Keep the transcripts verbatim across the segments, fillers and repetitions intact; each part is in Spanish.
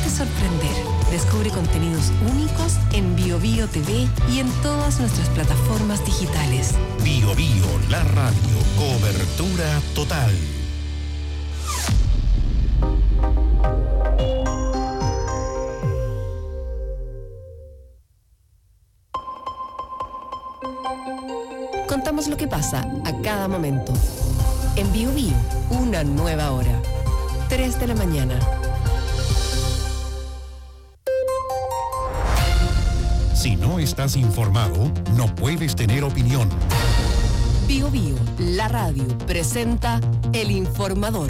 Déjate sorprender. Descubre contenidos únicos en Bio Bio T V y en todas nuestras plataformas digitales. Bio Bio, la radio. Cobertura total. Contamos lo que pasa a cada momento. En Bio Bio, una nueva hora. tres de la mañana. Si no estás informado, no puedes tener opinión. Bio Bio, la radio, presenta El Informador.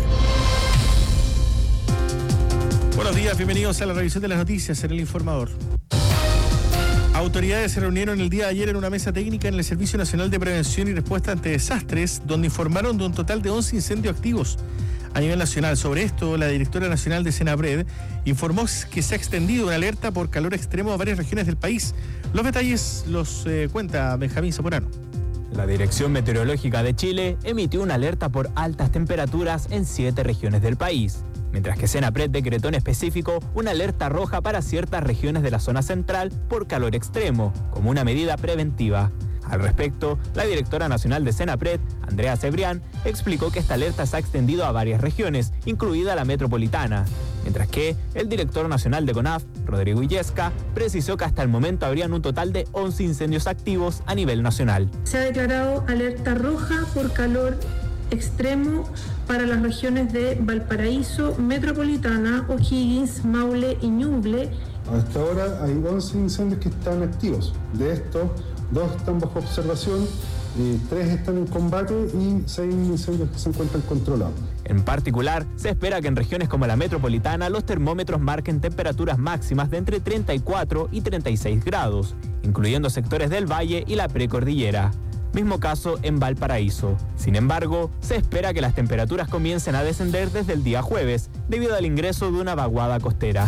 Buenos días, bienvenidos a la revisión de las noticias en El Informador. Autoridades se reunieron el día de ayer en una mesa técnica en el Servicio Nacional de Prevención y Respuesta ante Desastres, donde informaron de un total de once incendios activos a nivel nacional. Sobre esto, la directora nacional de Senapred informó que se ha extendido una alerta por calor extremo a varias regiones del país. Los detalles los eh, cuenta Benjamín Zamorano. La Dirección Meteorológica de Chile emitió una alerta por altas temperaturas en siete regiones del país, mientras que Senapred decretó en específico una alerta roja para ciertas regiones de la zona central por calor extremo, como una medida preventiva. Al respecto, la directora nacional de Senapred, Andrea Cebrián, explicó que esta alerta se ha extendido a varias regiones, incluida la metropolitana, mientras que el director nacional de CONAF, Rodrigo Illesca, precisó que hasta el momento habrían un total de once incendios activos a nivel nacional. Se ha declarado alerta roja por calor extremo para las regiones de Valparaíso, Metropolitana, O'Higgins, Maule y Ñuble. Hasta ahora hay once incendios que están activos. De estos, dos están bajo observación, eh, tres están en combate y seis incendios que se encuentran controlados. En particular, se espera que en regiones como la metropolitana los termómetros marquen temperaturas máximas de entre treinta y cuatro y treinta y seis grados, incluyendo sectores del valle y la precordillera. Mismo caso en Valparaíso. Sin embargo, se espera que las temperaturas comiencen a descender desde el día jueves, debido al ingreso de una vaguada costera.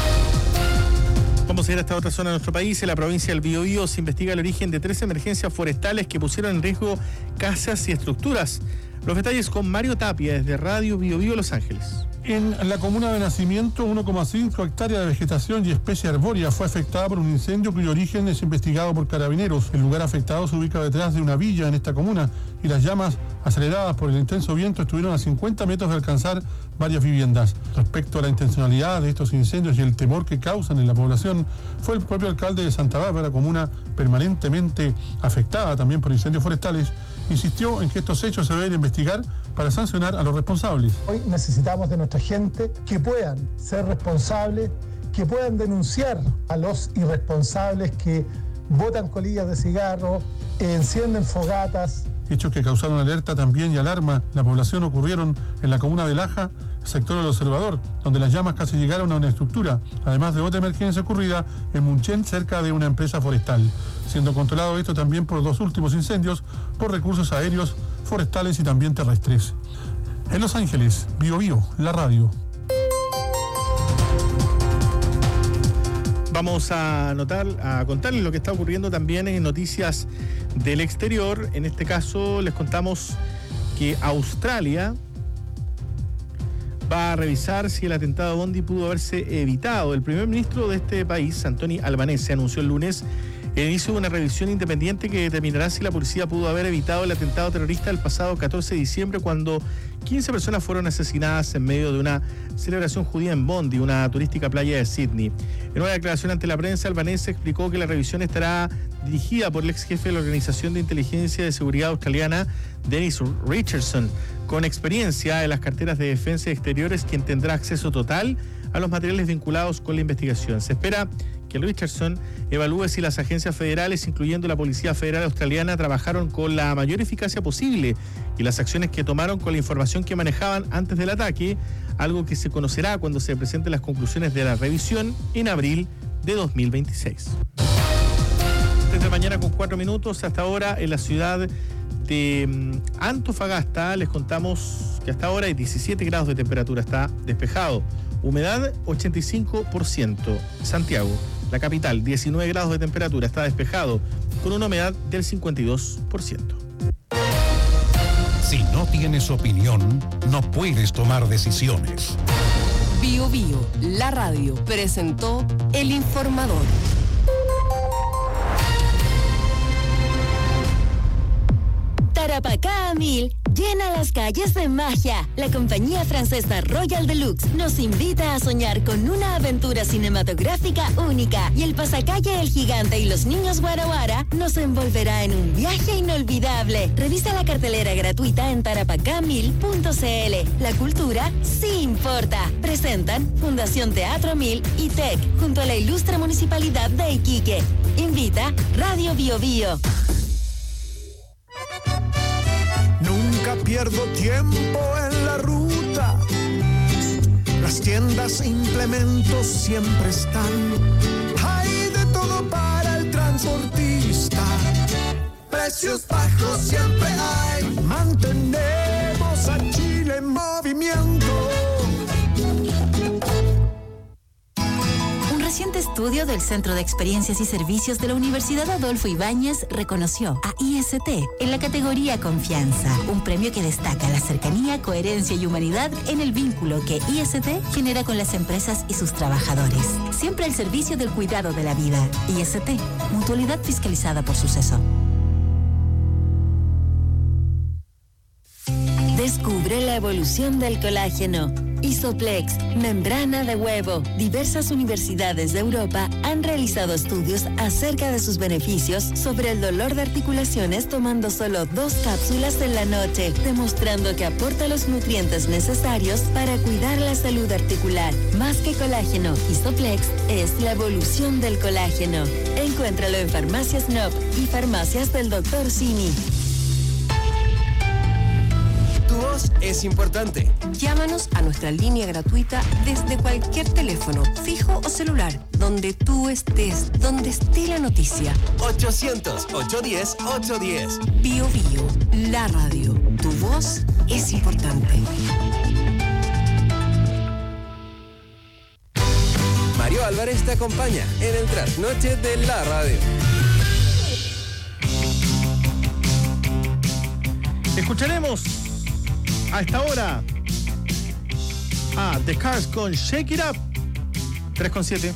Vamos a ir hasta otra zona de nuestro país. En la provincia del Biobío se investiga el origen de tres emergencias forestales que pusieron en riesgo casas y estructuras. Los detalles con Mario Tapia desde Radio Biobío Los Ángeles. En la comuna de Nacimiento, uno coma cinco hectáreas de vegetación y especie arbórea fue afectada por un incendio cuyo origen es investigado por carabineros. El lugar afectado se ubica detrás de una villa en esta comuna y las llamas, aceleradas por el intenso viento, estuvieron a cincuenta metros de alcanzar varias viviendas. Respecto a la intencionalidad de estos incendios y el temor que causan en la población, fue el propio alcalde de Santa Bárbara, comuna permanentemente afectada también por incendios forestales, insistió en que estos hechos se deben investigar para sancionar a los responsables. Hoy necesitamos de nuestra gente que puedan ser responsables, que puedan denunciar a los irresponsables que botan colillas de cigarro, encienden fogatas. Hechos que causaron alerta también y alarma la población ocurrieron en la comuna de Laja, sector del Observador, donde las llamas casi llegaron a una estructura, además de otra emergencia ocurrida en Munchen, cerca de una empresa forestal, siendo controlado esto también por dos últimos incendios por recursos aéreos, forestales y también terrestres. En Los Ángeles, Bio Bio, la radio. Vamos a anotar, a contarles lo que está ocurriendo también en noticias del exterior. En este caso les contamos que Australia va a revisar si el atentado a Bondi pudo haberse evitado. El primer ministro de este país, Anthony Albanese, anunció el lunes el inicio de una revisión independiente que determinará si la policía pudo haber evitado el atentado terrorista el pasado catorce de diciembre, cuando quince personas fueron asesinadas en medio de una celebración judía en Bondi, una turística playa de Sydney. En una declaración ante la prensa, Albanese explicó que la revisión estará dirigida por el ex jefe de la Organización de Inteligencia de Seguridad Australiana, Dennis Richardson, con experiencia en las carteras de defensa y exteriores, quien tendrá acceso total a los materiales vinculados con la investigación. Se espera que Richardson evalúe si las agencias federales, incluyendo la Policía Federal Australiana, trabajaron con la mayor eficacia posible y las acciones que tomaron con la información que manejaban antes del ataque, algo que se conocerá cuando se presenten las conclusiones de la revisión en abril de dos mil veintiséis. Desde mañana con cuatro minutos hasta ahora en la ciudad de Antofagasta les contamos que hasta ahora hay diecisiete grados de temperatura, está despejado. Humedad ochenta y cinco por ciento. Santiago, la capital, diecinueve grados de temperatura, está despejado, con una humedad del cincuenta y dos por ciento. Si no tienes opinión, no puedes tomar decisiones. Bio Bio, la radio, presentó El Informador. Tarapacá a mil llena las calles de magia. La compañía francesa Royal Deluxe nos invita a soñar con una aventura cinematográfica única y el pasacalle El Gigante y los Niños Guara Guara nos envolverá en un viaje inolvidable. Revisa la cartelera gratuita en tarapacá mil punto c l. La cultura sí importa. Presentan Fundación Teatro Mil y T E C junto a la ilustre Municipalidad de Iquique. Invita Radio Bio Bio. Nunca pierdo tiempo en la ruta. Las tiendas e implementos siempre están. Hay de todo para el transportista. Precios bajos siempre hay. Mantenemos a Chile en movimiento. Un reciente estudio del Centro de Experiencias y Servicios de la Universidad Adolfo Ibáñez reconoció a I S T en la categoría Confianza, un premio que destaca la cercanía, coherencia y humanidad en el vínculo que I S T genera con las empresas y sus trabajadores. Siempre al servicio del cuidado de la vida. I S T, mutualidad fiscalizada por Suceso. Descubre la evolución del colágeno. Isoplex, membrana de huevo. Diversas universidades de Europa han realizado estudios acerca de sus beneficios sobre el dolor de articulaciones tomando solo dos cápsulas en la noche, demostrando que aporta los nutrientes necesarios para cuidar la salud articular. Más que colágeno, Isoplex es la evolución del colágeno. Encuéntralo en Farmacias N O P y Farmacias del doctor Simi. Tu voz es importante. Llámanos a nuestra línea gratuita desde cualquier teléfono, fijo o celular, donde tú estés, donde esté la noticia. ochocientos, ochocientos diez, ochocientos diez. Bio Bio, la radio. Tu voz es importante. Mario Álvarez te acompaña en el trasnoche de la radio. Escucharemos a esta hora a The Cars con Shake It Up. tres con siete.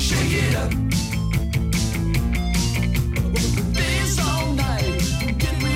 This all night, get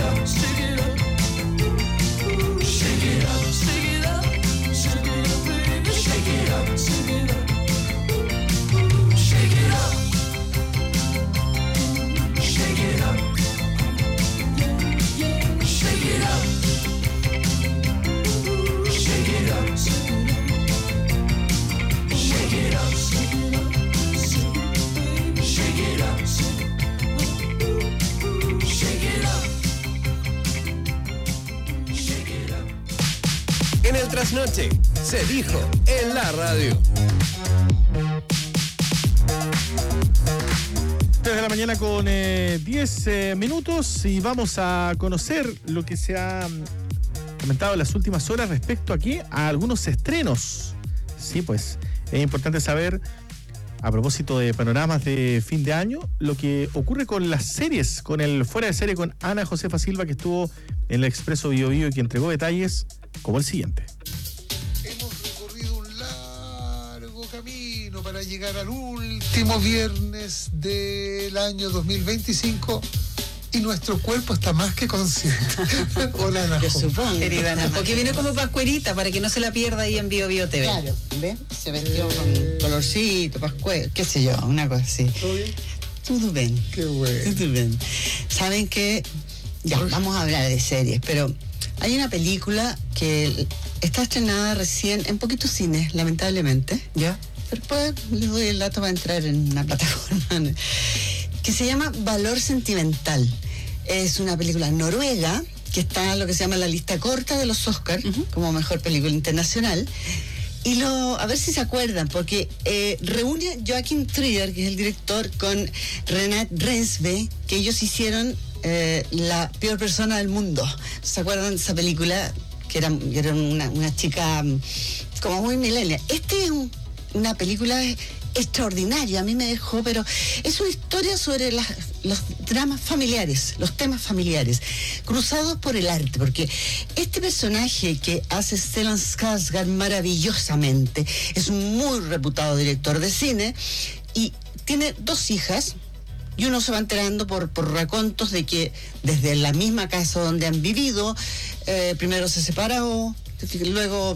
up, shake it up. Shake it up, shake it up, shake it up, baby. Shake it up, shake it up. Shake it up. Shake it up. Shake it up. Shake it up. Shake it up. Shake it up. Shake it up. Shake it up. En el trasnoche se dijo en la radio. tres de la mañana con eh, diez eh, minutos y vamos a conocer lo que se ha mm, comentado en las últimas horas respecto aquí a algunos estrenos. Sí, pues es importante saber, a propósito de panoramas de fin de año, lo que ocurre con las series, con el Fuera de Serie con Ana Josefa Silva, que estuvo en el Expreso Bio Bio y que entregó detalles como el siguiente. Hemos recorrido un largo camino para llegar al último viernes del año dos mil veinticinco y nuestro cuerpo está más que consciente. Hola, Ana. Yo supongo. Querida Ana, porque viene como pascuerita para que no se la pierda ahí en Bio Bio T V. Claro, ¿ves? Se vestió eh... con colorcito, pascuero, qué sé yo, una cosa así. ¿Todo bien? Todo bien. Qué bueno. Todo bien. Saben que ya, vamos a hablar de series, pero hay una película que está estrenada recién en poquitos cines, lamentablemente. ¿Ya? Pero después les doy el dato para entrar en una plataforma que se llama Valor Sentimental. Es una película noruega que está en lo que se llama la lista corta de los Oscars, uh-huh, como mejor película internacional. Y lo, a ver si se acuerdan, porque eh, reúne a Joachim Trier, que es el director, con Renate Reinsve, que ellos hicieron eh, La peor persona del mundo. ¿Se acuerdan de esa película? Que era, que era una, una chica como muy millennial. Este es un, una película extraordinaria, a mí me dejó, pero es una historia sobre las, los dramas familiares, los temas familiares, cruzados por el arte, porque este personaje que hace Stellan Skarsgård maravillosamente es un muy reputado director de cine y tiene dos hijas, y uno se va enterando por, por racontos de que desde la misma casa donde han vivido, eh, primero se separó, luego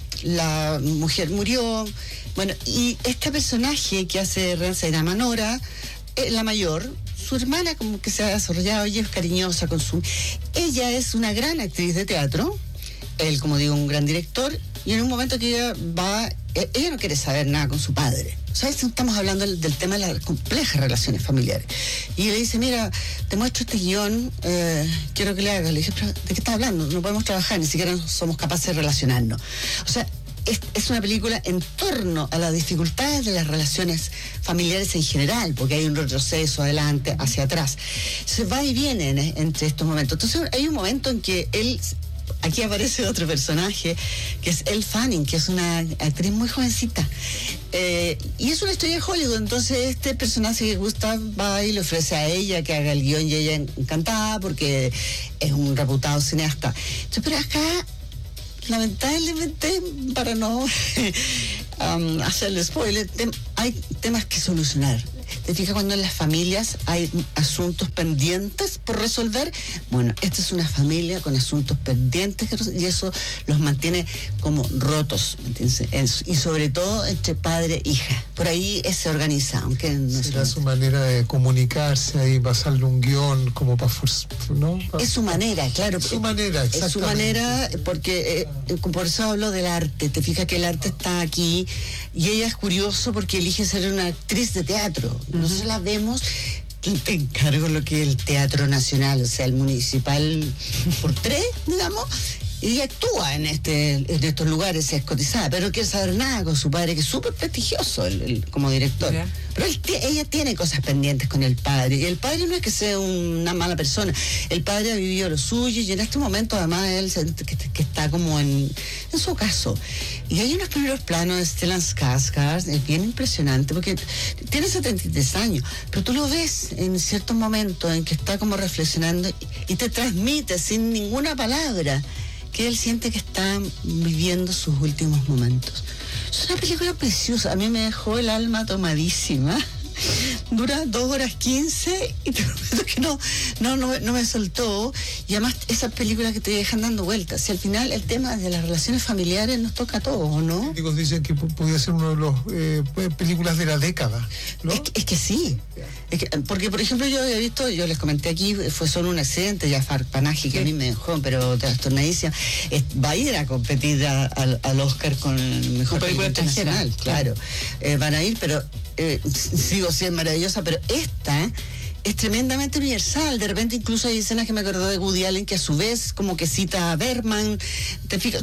la mujer murió. Bueno, y este personaje que hace se llama Nora, eh, la mayor, su hermana como que se ha desarrollado, ella es cariñosa con su... Ella es una gran actriz de teatro, él, como digo, un gran director, y en un momento que ella va, ella no quiere saber nada con su padre. ¿Sabes? Estamos hablando del, del tema de las complejas relaciones familiares. Y le dice, mira, te muestro este guión, eh, quiero que le hagas. Le dije, pero ¿de qué estás hablando? No podemos trabajar, ni siquiera somos capaces de relacionarnos. O sea, Es, es una película en torno a las dificultades de las relaciones familiares en general, porque hay un retroceso adelante, hacia atrás. Se va y viene en, entre estos momentos. Entonces hay un momento en que él, aquí aparece otro personaje, que es Elle Fanning, que es una actriz muy jovencita. Eh, y es una historia de Hollywood, entonces este personaje que Gustav va y le ofrece a ella que haga el guión y ella encantada porque es un reputado cineasta. Entonces, pero acá, lamentablemente, para no um, hacerle spoiler, tem- hay temas que solucionar. ¿Te fijas cuando en las familias hay asuntos pendientes por resolver? Bueno, esta es una familia con asuntos pendientes y eso los mantiene como rotos, ¿me entiendes? Y sobre todo entre padre e hija. Por ahí se organiza, aunque no será su manera de comunicarse ahí, pasarle un guión como para... ¿no? Pa- es su manera, claro. Es su manera, exactamente. Es su manera, porque eh, por eso hablo del arte. Te fijas que el arte está aquí y ella es curioso porque elige ser una actriz de teatro. Uh-huh. Nosotros la vemos, te encargo lo que es el Teatro Nacional, o sea, el municipal por tres, digamos, y ella actúa en este en estos lugares, es cotizada, pero no quiere saber nada con su padre, que es súper prestigioso el, el, como director. Yeah. Pero él, ella tiene cosas pendientes con el padre, y el padre no es que sea una mala persona, el padre ha vivido lo suyo, y en este momento además él siente que, que está como en, en su caso. Y hay unos primeros planos de Stellan Skarsgård, es bien impresionante, porque tiene setenta y tres años, pero tú lo ves en ciertos momentos en que está como reflexionando, y, y te transmite sin ninguna palabra que él siente que está viviendo sus últimos momentos. Es una película preciosa, a mí me dejó el alma tomadísima. dura dos horas quince y te prometo que no, no, no, no me soltó. Y además esas películas que te dejan dando vueltas. Si al final el tema de las relaciones familiares nos toca a todos, ¿no? Los críticos dicen que p- podría ser una de las eh, películas de la década, ¿no? Es que, es que sí. Es que, porque, por ejemplo, yo había visto, yo les comenté aquí, fue solo un accidente, ya Farpanaji, que a mí me dejó, pero trastornadísima. Es- Va a ir a competir a- al, al Oscar con el mejor Con película película extranjera, internacional, claro. Eh, van a ir, pero eh, sigo siendo maravillosa, pero esta es tremendamente universal. De repente incluso hay escenas que me acordé de Woody Allen, que a su vez como que cita a Bergman, te fijas,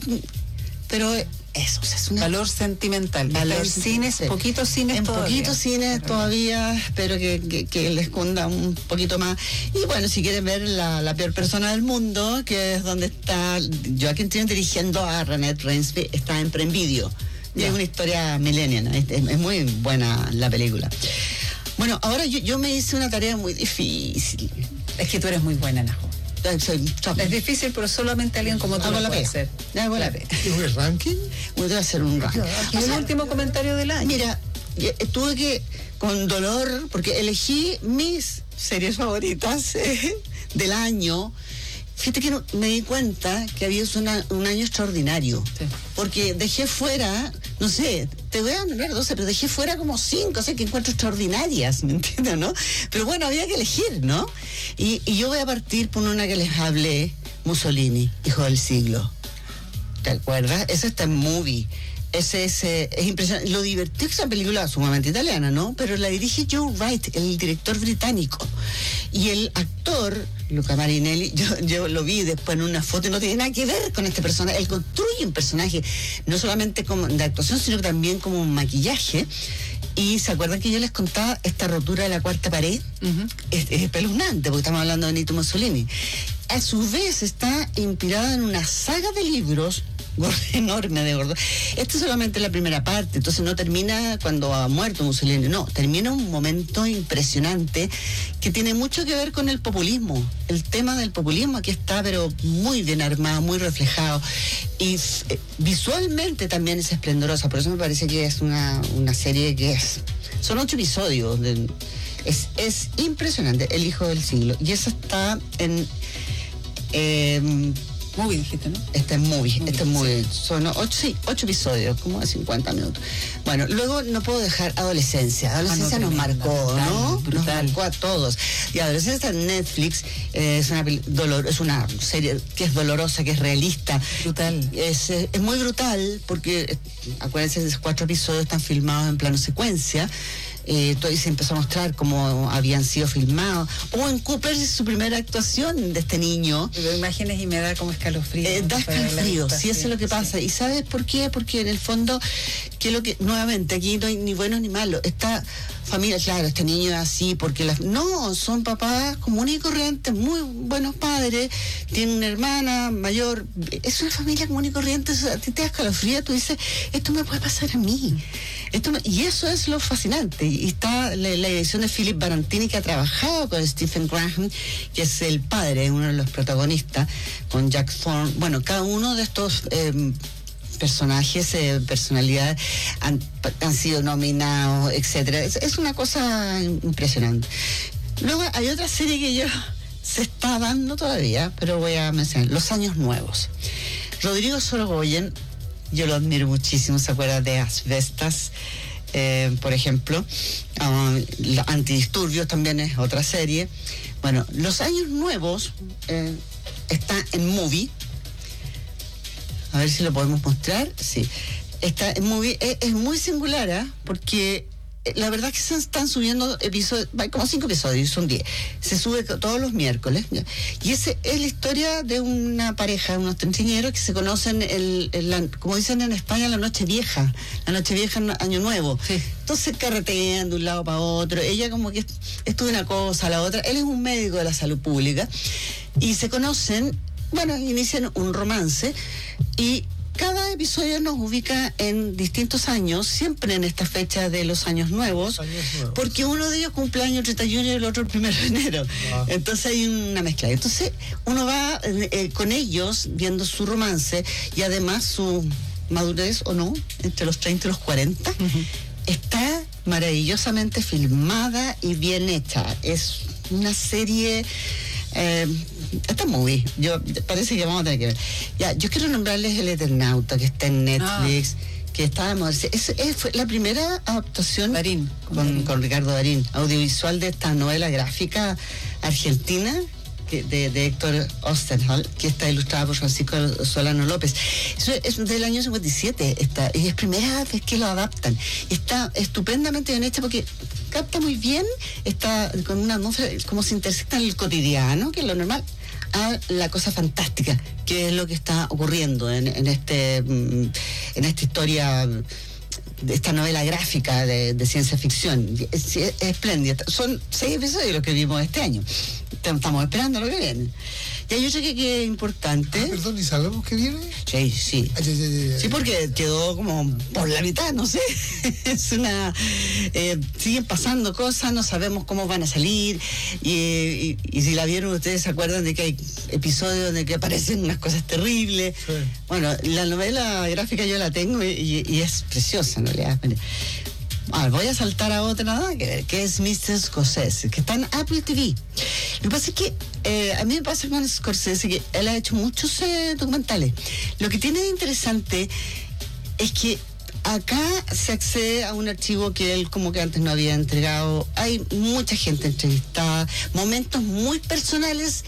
pero eso, o sea, es una... Valor sentimental. Valor en cines, sentimental. poquitos cines En todavía. poquitos cines todavía, espero que, que, que les cunda un poquito más. Y bueno, si quieren ver la, la peor persona del mundo, que es donde está Joaquin Phoenix dirigiendo a Renette Reinsve, está en Prime Video. Y es una historia millennial, es, es- es muy buena la película. Bueno, ahora yo, yo me hice una tarea muy difícil. Es que tú eres muy buena, Najo. Ay, soy top. Es difícil, pero solamente alguien como tú Hago lo la puede pega. hacer. Hago la pega. ¿Es el ranking? Voy a hacer un ranking. Y el último comentario del año. Mira, eh, tuve que, con dolor, porque elegí mis series favoritas eh, del año. Fíjate que no- me di cuenta que había una- un año extraordinario. Sí. Porque dejé fuera, no sé, te voy a nombrar doce, pero dejé fuera como cinco, o sea, que encuentro extraordinarias, ¿me entiendes, no? Pero bueno, había que elegir, ¿no? Y, y yo voy a partir por una que les hablé, Mussolini, hijo del siglo. ¿Te acuerdas? Eso está en Movie. Ese es, eh, es impresionante. Lo divertido que esa película sumamente italiana, ¿no? Pero la dirige Joe Wright, el director británico. Y el actor, Luca Marinelli, yo, yo lo vi después en una foto y no tiene nada que ver con este personaje. Él construye un personaje, no solamente como de actuación, sino también como un maquillaje. Y se acuerdan que yo les contaba esta rotura de la cuarta pared. Es, es espeluznante, porque estamos hablando de Benito Mussolini. A su vez está inspirada en una saga de libros gordo, enorme de gordo. Esta es solamente la primera parte, entonces no termina cuando ha muerto Mussolini, no, termina un momento impresionante que tiene mucho que ver con el populismo. El tema del populismo aquí está, pero muy bien armado, muy reflejado. Y eh, visualmente también es esplendorosa, por eso me parece que es una, una serie que es... Son ocho episodios, de- es, es impresionante, El hijo del siglo. Y eso está en... eh, Movie, dijiste, ¿no? Este es movie, este es movie. Son ocho, sí, ocho episodios, como de cincuenta minutos. Bueno, luego no puedo dejar Adolescencia. Adolescencia Ah, no, nos tremenda, marcó, brutal, ¿no? brutal. Nos marcó a todos. Y Adolescencia en Netflix eh, es, una, pel- dolor, es una serie que es dolorosa, que es realista. Brutal. Es, eh, es muy brutal porque, eh, acuérdense, esos cuatro episodios están filmados en plano secuencia. Eh, todo y se empezó a mostrar cómo habían sido filmados. Owen Cooper es su primera actuación de este niño. Veo imágenes y me da como escalofrío. Eh, da Para la escalofrío, vista, sí, eso es lo que pasa. ¿Y sabes por qué? Porque en el fondo, que lo que, nuevamente, aquí no hay ni bueno ni malo. Esta familia, claro, este niño es así, porque las, no, son papás comunes y corrientes, muy buenos padres, tienen una hermana mayor, es una familia común y corriente, eso a ti te da escalofrío, tú dices, esto me puede pasar a mí. Esto me- y eso es lo fascinante. Y está la, la edición de Philip Barantini, que ha trabajado con Stephen Graham, que es el padre, uno de los protagonistas, con Jack Thorne. Bueno, cada uno de estos eh, personajes, eh, personalidades, han, han sido nominados, etcétera. Es, es una cosa impresionante. Luego hay otra serie que yo se está dando todavía, pero voy a mencionar, Los Años Nuevos. Rodrigo Sorogoyen, yo lo admiro muchísimo, se acuerda de Asbestas, eh, por ejemplo. Ah, la Antidisturbios también es otra serie. Bueno, Los Años Nuevos eh, está en Movie. A ver si lo podemos mostrar. Sí, está en Movie. Es, es muy singular, ¿eh? Porque eh, la verdad es que se están subiendo episodios, hay como cinco episodios, son diez. Se sube co- todos los miércoles. ¿ya? Y ese es la historia de una pareja, unos treintañeros que se conocen, el, el- la- como dicen en España, la noche vieja. La noche vieja, en Año Nuevo. Entonces carretean de un lado para otro. Ella como que estudia una cosa, la otra. Él es un médico de la salud pública. Y se conocen, bueno, inician un romance. Y cada episodio nos ubica en distintos años, siempre en esta fecha de los años nuevos, porque uno de ellos cumple año treinta y uno y el otro el primero de enero. Ah. Entonces hay una mezcla. Entonces uno va eh, eh, con ellos viendo su romance y además su madurez o no, entre los treinta y los cuarenta. Está maravillosamente filmada y bien hecha. Es una serie... Eh, esta movie, yo parece que vamos a tener que ver. Ya, yo quiero nombrarles El Eternauta, que está en Netflix, ah. que estábamos. Es, es, fue la primera adaptación Darín, con, con, con Ricardo Darín, audiovisual de esta novela gráfica argentina que, de, de Héctor Osterhal, que está ilustrada por Francisco Solano López. Eso es del año cincuenta y siete, está, y es primera vez que lo adaptan. Está estupendamente bien hecha porque capta muy bien, está con una atmósfera, como se intersecta en el cotidiano, que es lo normal, a la cosa fantástica, que es lo que está ocurriendo en, en este en esta historia, de esta novela gráfica de, de ciencia ficción. Es, es espléndida. Son seis episodios los que vimos este año. Estamos esperando lo que viene. Y hay otro que, que es importante. Ah, perdón, ¿y sabemos que viene? Sí, sí. Ay, ay, ay, ay. Sí, porque quedó como por la mitad, no sé. Es una... Eh, siguen pasando cosas, no sabemos cómo van a salir. Y, y, y si la vieron, ustedes se acuerdan de que hay episodios donde que aparecen unas cosas terribles. Sí. Bueno, la novela gráfica yo la tengo y, y es preciosa, en realidad. Ah, voy a saltar a otra nada que, que es mister Scorsese, que está en Apple T V. Lo que pasa es que eh, a mí me pasa con Scorsese que él ha hecho muchos eh, documentales. Lo que tiene de interesante es que acá se accede a un archivo que él como que antes no había entregado. Hay mucha gente entrevistada, momentos muy personales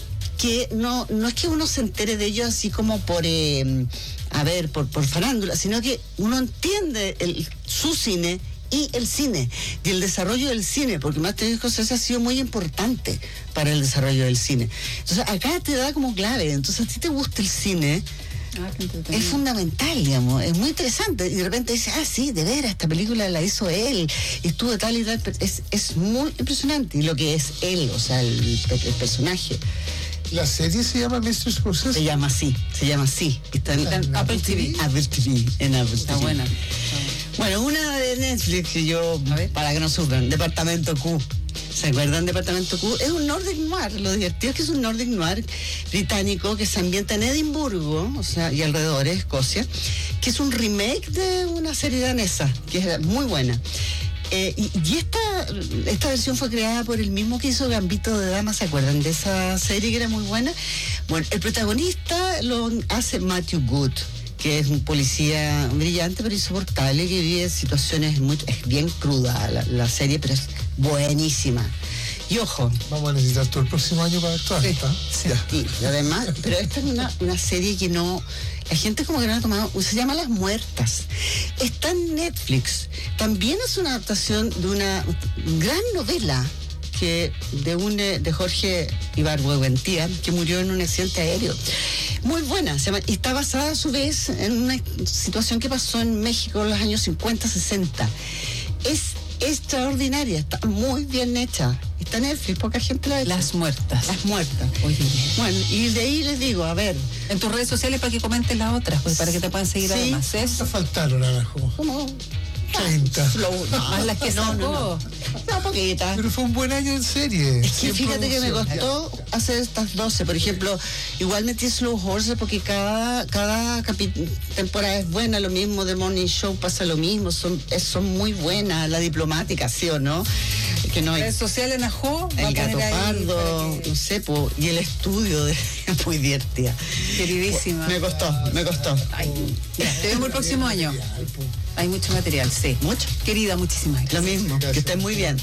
que no, no es que uno se entere de ellos así como por... Eh, a ver, por, por farándula, sino que uno entiende el, su cine y el cine, y el desarrollo del cine, porque Martin Scorsese ha sido muy importante para el desarrollo del cine. Entonces, acá te da como clave. Entonces, a ti te gusta el cine, ah, es fundamental, digamos, es muy interesante. Y de repente dices, ah, sí, de veras, esta película la hizo él, y estuvo tal y tal. Es, es muy impresionante, y lo que es él, o sea, el, el personaje. ¿La serie se llama mister Scorsese? Se llama así, se llama así. Está en, en Apple T V. Apple T V, en Apple Está T V. buena. Bueno, una de Netflix que yo, para que no sufran, Departamento Q. ¿Se acuerdan? Departamento Q es un Nordic Noir. Lo divertido es que es un Nordic Noir británico que se ambienta en Edimburgo, o sea, y alrededores, Escocia, que es un remake de una serie danesa, que es muy buena. Eh, y y esta, esta versión fue creada por el mismo que hizo Gambito de Dama, ¿se acuerdan de esa serie que era muy buena? Bueno, el protagonista lo hace Matthew Good, que es un policía brillante pero insoportable, que vive situaciones muy... Es bien cruda la, la serie, pero es buenísima. Y ojo... Vamos a necesitar todo el próximo año para actuar, ¿está? Sí, sí, y además, pero esta es una, una serie que no... La gente como que no la ha tomado, se llama Las Muertas. Está en Netflix. También es una adaptación de una gran novela que de un de Jorge Ibargüengoitia, que murió en un accidente aéreo. Muy buena, se llama, y está basada a su vez en una situación que pasó en México en los años cincuenta, sesenta. Es extraordinaria, está muy bien hecha. Está en Netflix, poca gente la ha hecho. Las Muertas. Las Muertas. Oye. Bueno, y de ahí les digo, a ver. En tus redes sociales para que comenten las otras, pues, para que te puedan seguir Sí. además. ¿Cuántas Eso. faltaron, Arajo? ¿Cómo? treinta. Slow, no, Más las que no, sacó. no, no. No, poquita. Pero fue un buen año en serie. Es que Sin fíjate que me producción. costó hacer estas doce. Por ejemplo, igual metí Slow Horses porque cada, cada capi- temporada es buena. Lo mismo de Morning Show pasa lo mismo. Son, es- son muy buenas. La diplomática, ¿sí o no? Que no hay. Redes sociales en Ajo. El Gato Pardo, no sé, po, y el estudio de muy divertida. Queridísima. Me costó, me costó. Ay, ya, te vemos el próximo año. Hay mucho material, sí. Mucho. Querida, muchísimas gracias. Lo mismo, que estén muy bien.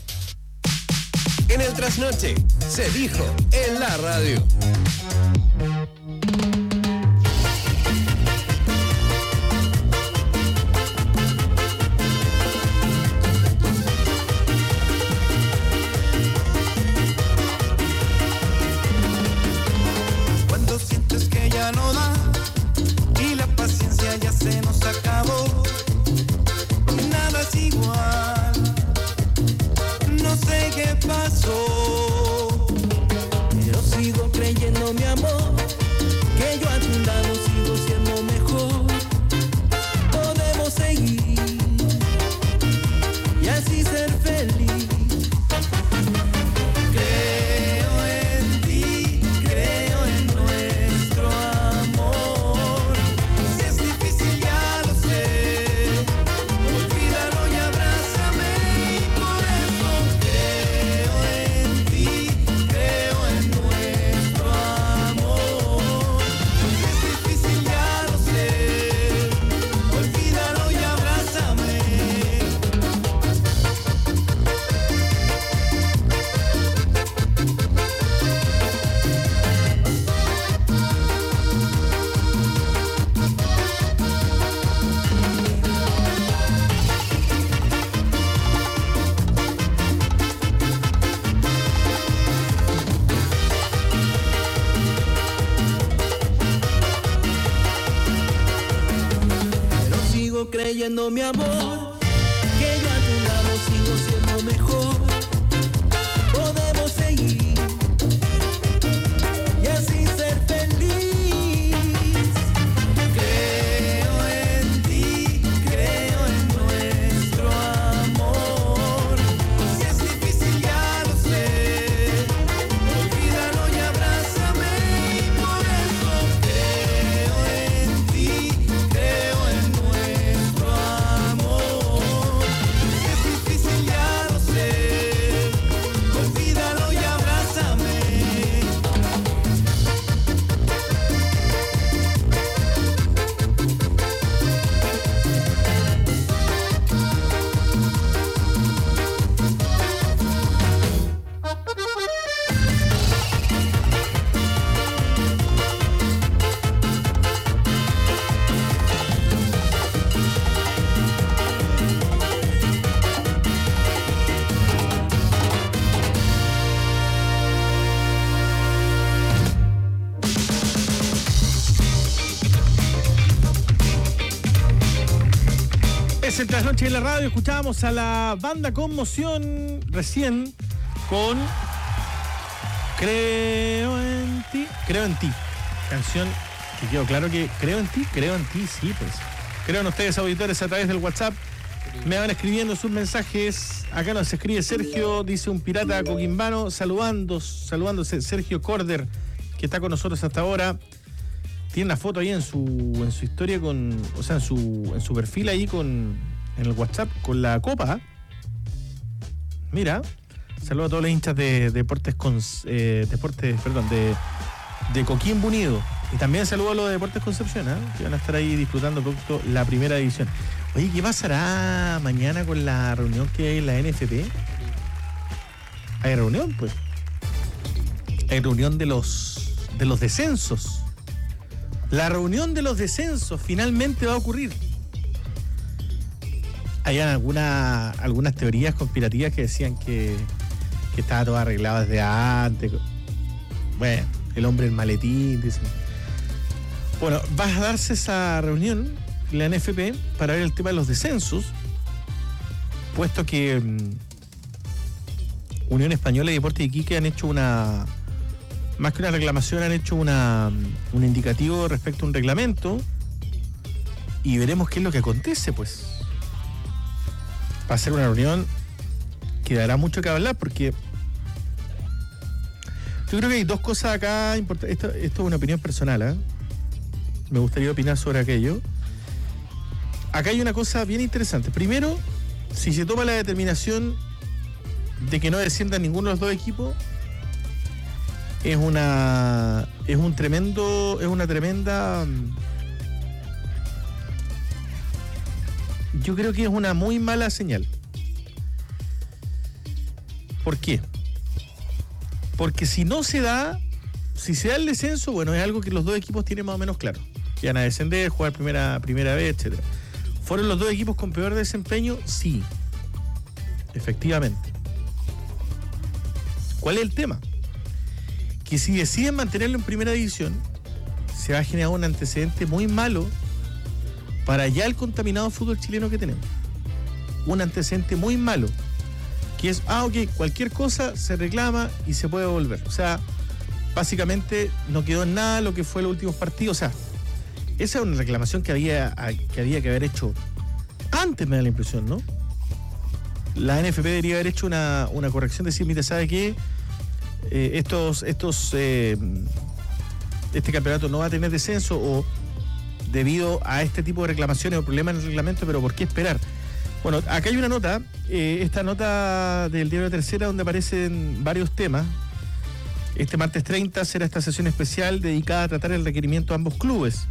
En el trasnoche se dijo en la radio. Cuando sientes que ya no da y la paciencia ya se nos acabó, nada es igual, no sé qué pasó, pero sigo creyendo, mi amor, que yo a tu lado sigo siendo mejor. Podemos seguir y así ser feliz. Creo en ti, creo en nuestro amor. Si es difícil, ya lo sé. Olvídalo y abrázame. creyendo, mi amor, que yo a tu lado sigo siendo mejor. Podemos seguir y así ser feliz. Creo en ti, creo en nuestro amor. Si es difícil ya lo sé, olvídalo y abrázame. Y por eso creo en ti, creo en nuestro amor. Si es difícil ya lo sé, olvídalo y abrázame. Es el Trasnoche en la radio. Escuchábamos a la banda Conmoción recién con Creo en ti, creo en ti. Canción que quedó claro que creo en ti, creo en ti, sí, pues. Creo en ustedes, auditores, a través del WhatsApp. Me van escribiendo sus mensajes. Acá nos escribe Sergio, dice un pirata coquimbano, saludando, saludándose, Sergio Corder, que está con nosotros hasta ahora. Tiene una foto ahí en su en su historia con, o sea, en su en su perfil ahí con en el WhatsApp con la copa. Mira, saludo a todos los hinchas de Deportes con eh, Deportes, perdón, de de Coquimbo Unido, y también saludo a los de Deportes Concepción, ¿eh? Que van a estar ahí disfrutando pronto la primera división. Oye, ¿qué pasará mañana con la reunión que hay en la N F P? Hay reunión, pues. Hay reunión de los de los descensos. La reunión de los descensos finalmente va a ocurrir. Hay alguna, algunas teorías conspirativas que decían que, que estaba todo arreglado desde antes. Bueno, el hombre del maletín, dicen. Bueno, va a darse esa reunión en la N F P para ver el tema de los descensos, puesto que um, Unión Española y Deportes de Iquique han hecho una... Más que una reclamación, han hecho una, un indicativo respecto a un reglamento, y veremos qué es lo que acontece, pues. Va a ser una reunión que dará mucho que hablar, porque yo creo que hay dos cosas acá importantes. Esto, esto es una opinión personal, ¿eh? Me gustaría opinar sobre aquello. Acá hay una cosa bien interesante. Primero, si se toma la determinación de que no desciendan ninguno de los dos equipos, es una es un tremendo es una tremenda yo creo que es una muy mala señal. ¿Por qué? Porque si no se da si se da el descenso, bueno, es algo que los dos equipos tienen más o menos claro, que van a descender, jugar primera primera vez, etcétera. ¿Fueron los dos equipos con peor desempeño? Sí, efectivamente. ¿Cuál es el tema? Que si deciden mantenerlo en primera división, se va a generar un antecedente muy malo para ya el contaminado fútbol chileno que tenemos. Un antecedente muy malo, que es, ah, ok, cualquier cosa se reclama y se puede volver. O sea, básicamente no quedó en nada lo que fue los últimos partidos. O sea, esa es una reclamación que había, que había que haber hecho antes, me da la impresión, ¿no? La N F P debería haber hecho una, una corrección, decir, mire, ¿sabe qué? Eh, estos, estos, eh, este campeonato no va a tener descenso, o debido a este tipo de reclamaciones o problemas en el reglamento, pero ¿por qué esperar? Bueno, acá hay una nota, eh, esta nota del diario La Tercera, donde aparecen varios temas. Este martes treinta será esta sesión especial dedicada a tratar el requerimiento de ambos clubes.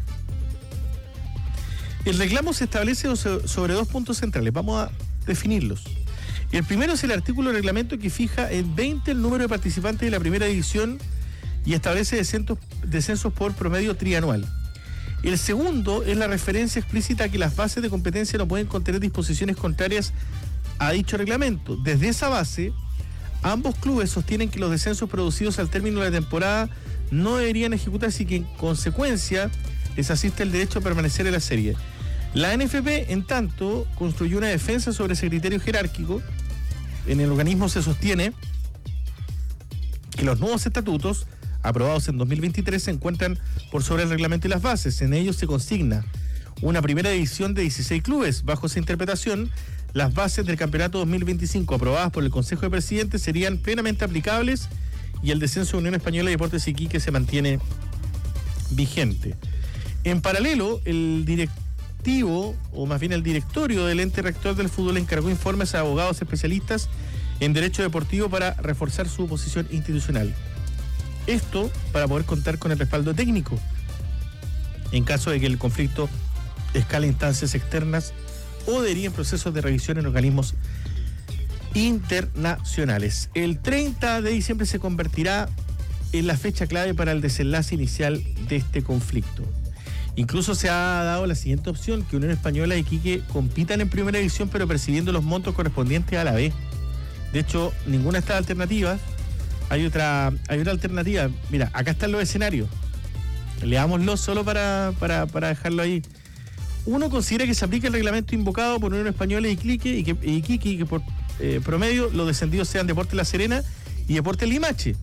El reclamo se establece sobre dos puntos centrales. Vamos a definirlos. El primero es el artículo del reglamento que fija en veinte el número de participantes de la primera división y establece descensos, descensos por promedio trianual. El segundo es la referencia explícita a que las bases de competencia no pueden contener disposiciones contrarias a dicho reglamento. Desde esa base, ambos clubes sostienen que los descensos producidos al término de la temporada no deberían ejecutarse y que en consecuencia les asiste el derecho a permanecer en la serie. La N F P, en tanto, construyó una defensa sobre ese criterio jerárquico. En el organismo se sostiene que los nuevos estatutos, aprobados en dos mil veintitrés, se encuentran por sobre el reglamento y las bases. En ellos se consigna una primera división de dieciséis clubes. Bajo esa interpretación, las bases del campeonato dos mil veinticinco aprobadas por el Consejo de Presidentes serían plenamente aplicables y el descenso de Unión Española y Deportes Iquique se mantiene vigente. En paralelo, el directivo, o más bien el directorio del ente rector del fútbol encargó informes a abogados especialistas en derecho deportivo para reforzar su posición institucional. Esto para poder contar con el respaldo técnico en caso de que el conflicto escale instancias externas o derive en procesos de revisión en organismos internacionales. El treinta de diciembre se convertirá en la fecha clave para el desenlace inicial de este conflicto. Incluso se ha dado la siguiente opción, que Unión Española y Iquique compitan en primera división pero percibiendo los montos correspondientes a la B. De hecho, ninguna de estas alternativas. Hay otra, hay otra alternativa. Mira, acá están los escenarios. Leámoslo solo para, para, para dejarlo ahí. Uno considera que se aplica el reglamento invocado por Unión Española y Iquique y que, y Iquique, y que por eh, promedio los descendidos sean Deportes La Serena y Deportes Limache.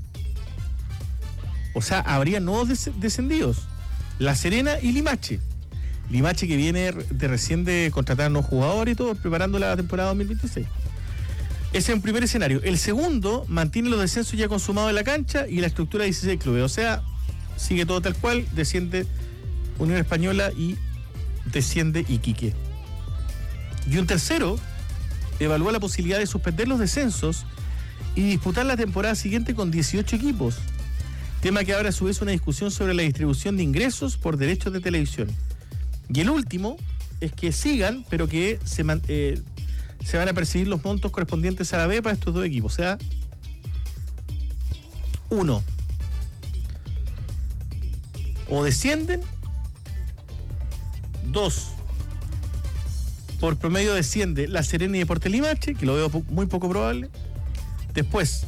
O sea, habría nuevos des- descendidos. La Serena y Limache. Limache que viene de recién de contratar a nuevos jugadores y todo, preparando la temporada dos mil veintiséis. Ese es un primer escenario. El segundo mantiene los descensos ya consumados en la cancha y la estructura de dieciséis clubes. O sea, sigue todo tal cual, desciende Unión Española y desciende Iquique. Y un tercero evalúa la posibilidad de suspender los descensos y disputar la temporada siguiente con dieciocho equipos. Tema que abre a su vez una discusión sobre la distribución de ingresos por derechos de televisión. Y el último es que sigan, pero que se, man, eh, se van a percibir los montos correspondientes a la B para estos dos equipos. O sea, uno, o descienden, dos, por promedio desciende La Serena y Deportes Limache, que lo veo po- muy poco probable. Después,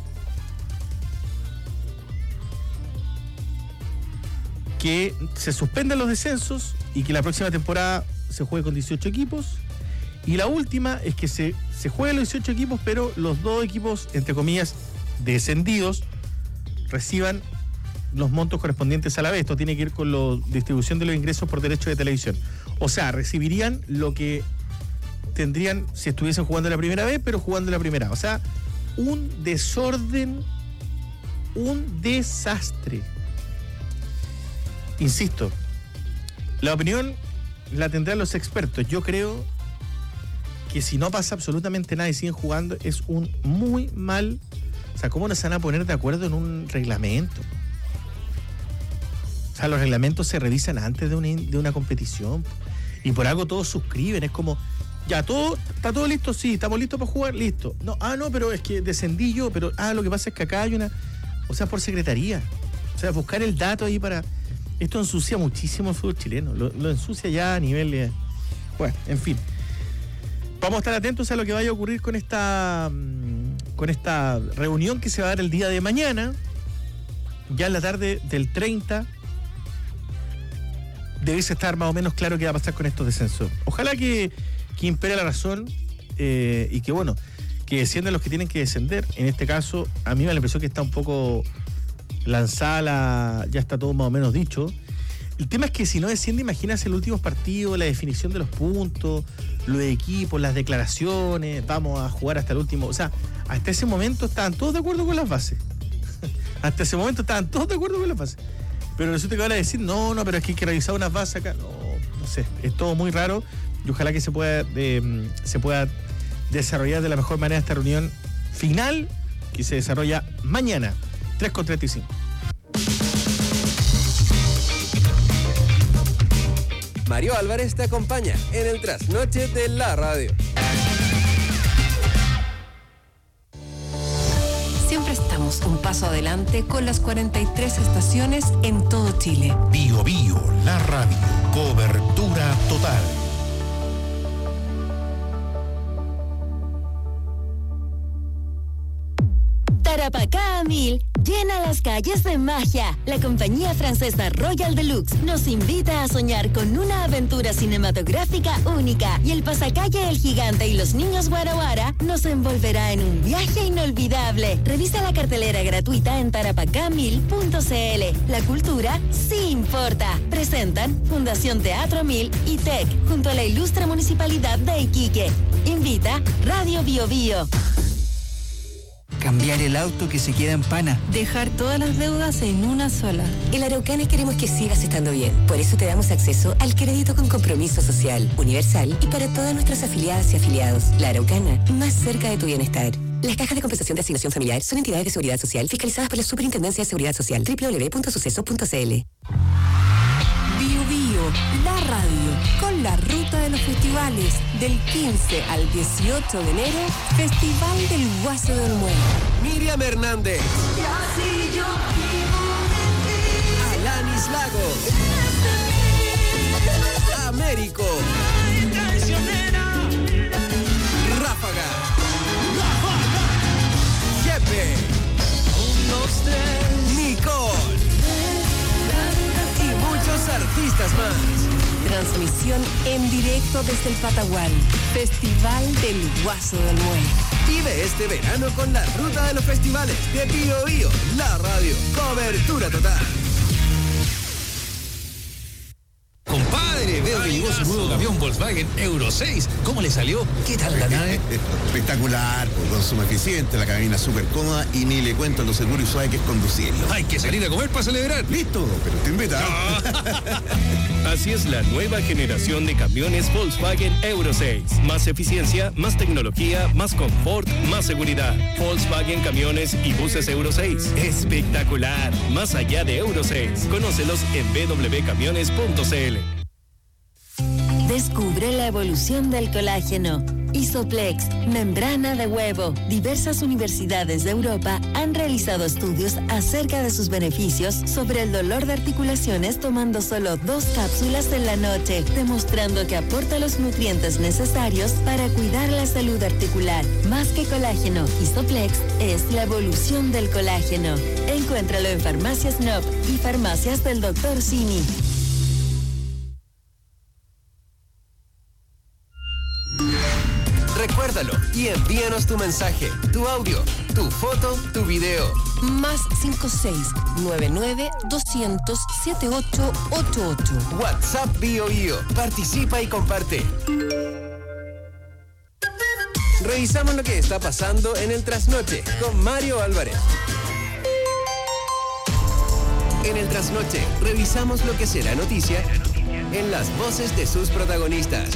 que se suspendan los descensos y que la próxima temporada se juegue con dieciocho equipos. Y la última es que se, se jueguen los dieciocho equipos, pero los dos equipos, entre comillas, descendidos, reciban los montos correspondientes a la vez. Esto tiene que ir con la distribución de los ingresos por derechos de televisión. O sea, recibirían lo que tendrían si estuviesen jugando la primera vez, pero jugando la primera A. O sea, un desorden, un desastre. Insisto, la opinión la tendrán los expertos. Yo creo que si no pasa absolutamente nada y siguen jugando, es un muy mal... O sea, ¿cómo no se van a poner de acuerdo en un reglamento? O sea, los reglamentos se revisan antes de una, de una competición. Y por algo todos suscriben. Es como, ya, todo está todo listo, sí, estamos listos para jugar, listo. No, ah, no, pero es que descendí yo, pero ah, lo que pasa es que acá hay una... O sea, por secretaría. O sea, buscar el dato ahí para... Esto ensucia muchísimo el fútbol chileno. Lo, lo ensucia ya a nivel... Eh, bueno, en fin. Vamos a estar atentos a lo que vaya a ocurrir con esta, con esta reunión que se va a dar el día de mañana. Ya en la tarde del treinta. Debe estar más o menos claro qué va a pasar con estos descensos. Ojalá que, que impere la razón eh, y que, bueno, que desciendan los que tienen que descender. En este caso, a mí me da la impresión que está un poco... lanzada la, ya está todo más o menos dicho. El tema es que si no desciende, imagínate el último partido, la definición de los puntos, los equipos, las declaraciones, vamos a jugar hasta el último. O sea, hasta ese momento estaban todos de acuerdo con las bases. Hasta ese momento estaban todos de acuerdo con las bases. Pero resulta que van a decir, no, no, pero es que hay que revisar unas bases acá. No, no sé, es todo muy raro y ojalá que se pueda, eh, se pueda desarrollar de la mejor manera esta reunión final que se desarrolla mañana. tres con treinta y cinco. Mario Álvarez te acompaña en el trasnoche de la radio. Siempre estamos un paso adelante con las cuarenta y tres estaciones en todo Chile. Bio Bio, la radio. Cobertura total. Tarapacá a mil Llena las calles de magia. La compañía francesa Royal Deluxe nos invita a soñar con una aventura cinematográfica única y el pasacalle El Gigante y los niños Guara Guara nos envolverá en un viaje inolvidable. Revisa la cartelera gratuita en tarapacamil punto cl. La cultura sí importa. Presentan Fundación Teatro Mil y T E C junto a la ilustre Municipalidad de Iquique. Invita Radio Bio Bio. Cambiar el auto que se queda en pana. Dejar todas las deudas en una sola. En Araucana queremos que sigas estando bien. Por eso te damos acceso al crédito con compromiso social, universal y para todas nuestras afiliadas y afiliados. La Araucana, más cerca de tu bienestar. Las cajas de compensación de asignación familiar son entidades de seguridad social fiscalizadas por la Superintendencia de Seguridad Social. doble u doble u doble u punto suceso punto cl. Bio Bio, la radio, con la ruta de los festivales. Del quince al dieciocho de enero, Festival del Guaso del Olmué. Miriam Hernández. Y así yo vivo de ti. Alanis Lagos. Américo. Ráfaga. Jepe. Nicole. Y muchos artistas más. Transmisión en directo desde el Patagual. Festival del Guaso del Olmué. Vive este verano con la ruta de los festivales de Bio Bio, la radio. Cobertura total. Compadre, veo que llegó su nuevo camión Volkswagen Euro seis. ¿Cómo le salió? ¿Qué tal la nave? Espectacular, con consumo eficiente, la cabina súper cómoda y ni le cuento lo seguro y suave que es conducirlo. Hay que salir a comer para celebrar. Listo, pero te invita. Así es la nueva generación de camiones Volkswagen Euro seis. Más eficiencia, más tecnología, más confort, más seguridad. Volkswagen Camiones y Buses Euro seis. Espectacular. Más allá de Euro seis. Conócelos en w w w punto camiones punto cl. Descubre la evolución del colágeno. Isoplex, membrana de huevo. Diversas universidades de Europa han realizado estudios acerca de sus beneficios sobre el dolor de articulaciones tomando solo dos cápsulas en la noche, demostrando que aporta los nutrientes necesarios para cuidar la salud articular. Más que colágeno, Isoplex es la evolución del colágeno. Encuéntralo en Farmacias N O P y Farmacias del doctor Simi. Recuérdalo y envíanos tu mensaje, tu audio, tu foto, tu video. Más cinco seis nueve nueve dos cero cero siete ocho ocho ocho. WhatsApp Bio Bio. Participa y comparte. Revisamos lo que está pasando en el Trasnoche con Mario Álvarez. En el Trasnoche revisamos lo que será noticia en las voces de sus protagonistas.